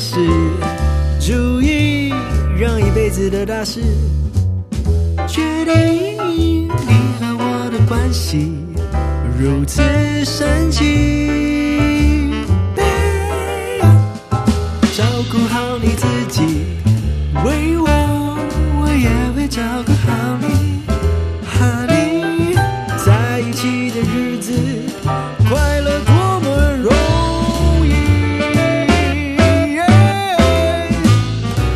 事，足以让一辈子的大事决定你和我的关系如此神奇。